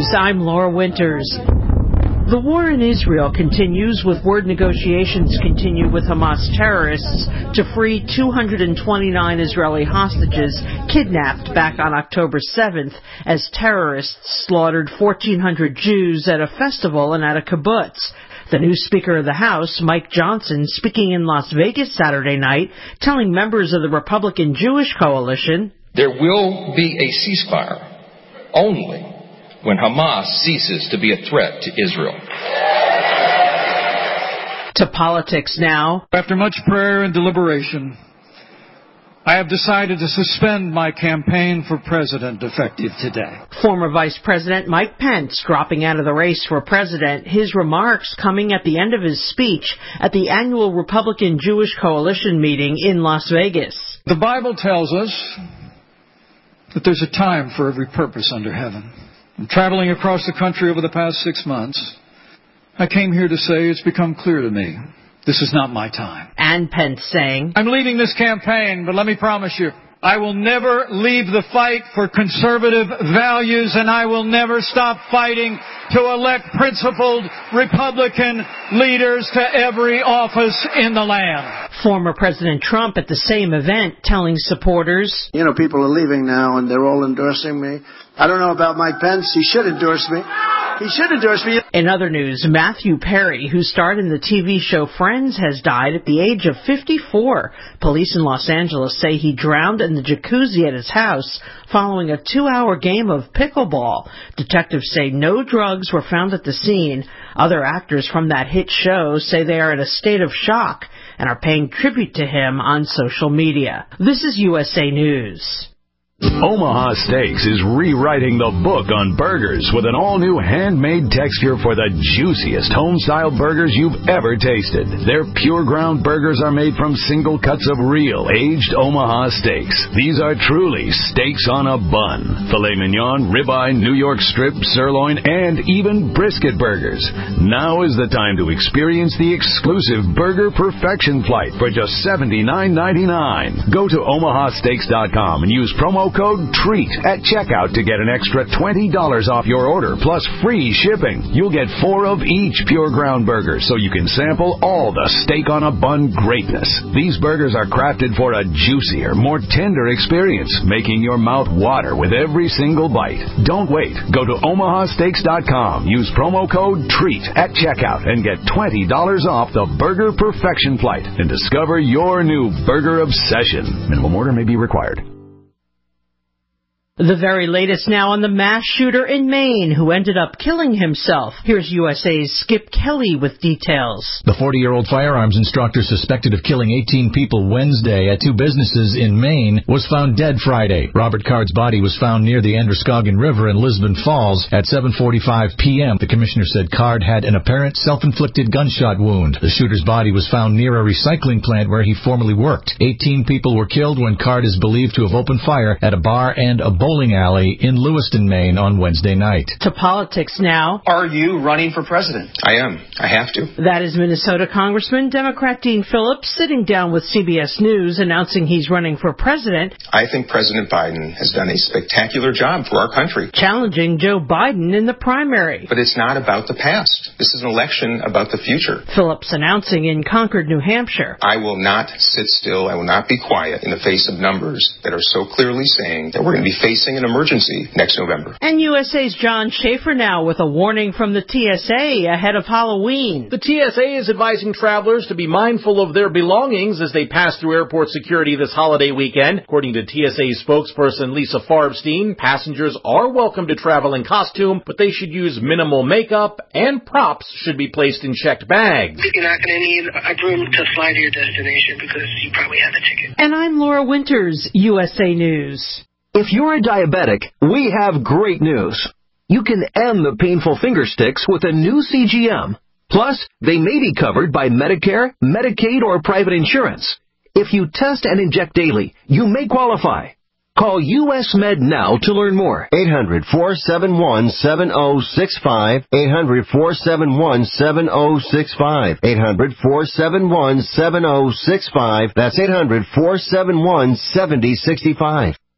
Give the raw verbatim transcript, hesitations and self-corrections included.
I'm Laura Winters. The war in Israel continues, with word negotiations continue with Hamas terrorists to free two hundred twenty-nine Israeli hostages kidnapped back on October seventh as terrorists slaughtered fourteen hundred Jews at a festival and at a kibbutz. The new Speaker of the House, Mike Johnson, speaking in Las Vegas Saturday night, telling members of the Republican Jewish coalition, "There will be a ceasefire only when Hamas ceases to be a threat to Israel." To politics now. After much prayer and deliberation, I have decided to suspend my campaign for president effective today. Former Vice President Mike Pence dropping out of the race for president, his remarks coming at the end of his speech at the annual Republican Jewish Coalition meeting in Las Vegas. The Bible tells us that there's a time for every purpose under heaven. And traveling across the country over the past six months, I came here to say it's become clear to me this is not my time. And Pence saying, "I'm leading this campaign, but let me promise you, I will never leave the fight for conservative values, and I will never stop fighting to elect principled Republican leaders to every office in the land." Former President Trump at the same event telling supporters, "You know, people are leaving now and they're all endorsing me. I don't know about Mike Pence. He should endorse me. He should endorse me." In other news, Matthew Perry, who starred in the T V show Friends, has died at the age of fifty-four. Police in Los Angeles say he drowned in the jacuzzi at his house following a two-hour game of pickleball. Detectives say no drugs were found at the scene. Other actors from that hit show say they are in a state of shock and are paying tribute to him on social media. This is U S A News. Omaha Steaks is rewriting the book on burgers with an all-new handmade texture for the juiciest home-style burgers you've ever tasted. Their pure ground burgers are made from single cuts of real, aged Omaha steaks. These are truly steaks on a bun. Filet mignon, ribeye, New York strip, sirloin, and even brisket burgers. Now is the time to experience the exclusive Burger Perfection Flight for just seventy-nine ninety-nine. Go to omaha steaks dot com and use promo code TREAT at checkout to get an extra twenty dollars off your order, plus free shipping. You'll get four of each pure ground burger, so you can sample all the steak on a bun greatness. These burgers are crafted for a juicier, more tender experience, making your mouth water with every single bite. Don't wait. Go to omaha steaks dot com. Use promo code TREAT at checkout and get twenty dollars off the Burger Perfection Flight and discover your new burger obsession. Minimum order may be required. The very latest now on the mass shooter in Maine who ended up killing himself. Here's U S A's Skip Kelly with details. The forty-year-old firearms instructor suspected of killing eighteen people Wednesday at two businesses in Maine was found dead Friday. Robert Card's body was found near the Androscoggin River in Lisbon Falls at seven forty-five p.m. The commissioner said Card had an apparent self-inflicted gunshot wound. The shooter's body was found near a recycling plant where he formerly worked. eighteen people were killed when Card is believed to have opened fire at a bar and a bowling alley in Lewiston, Maine on Wednesday night. To politics now. Are you running for president? I am. I have to. That is Minnesota Congressman Democrat Dean Phillips sitting down with C B S News announcing he's running for president. I think President Biden has done a spectacular job for our country. Challenging Joe Biden in the primary. But it's not about the past. This is an election about the future. Phillips announcing in Concord, New Hampshire. I will not sit still. I will not be quiet in the face of numbers that are so clearly saying that we're going to be facing an emergency next November. And U S A's John Schaefer now with a warning from the T S A ahead of Halloween. The T S A is advising travelers to be mindful of their belongings as they pass through airport security this holiday weekend. According to T S A spokesperson Lisa Farbstein, passengers are welcome to travel in costume, but they should use minimal makeup, and props should be placed in checked bags. You're not going to need a room to fly to your destination because you probably have a ticket. And I'm Laura Winters, U S A News. If you're a diabetic, we have great news. You can end the painful finger sticks with a new C G M. Plus, they may be covered by Medicare, Medicaid, or private insurance. If you test and inject daily, you may qualify. Call U S Med now to learn more. eight hundred, four seven one, seven oh six five. eight hundred, four seven one, seven oh six five. eight hundred, four seven one, seven oh six five. That's eight hundred, four seven one, seven oh six five.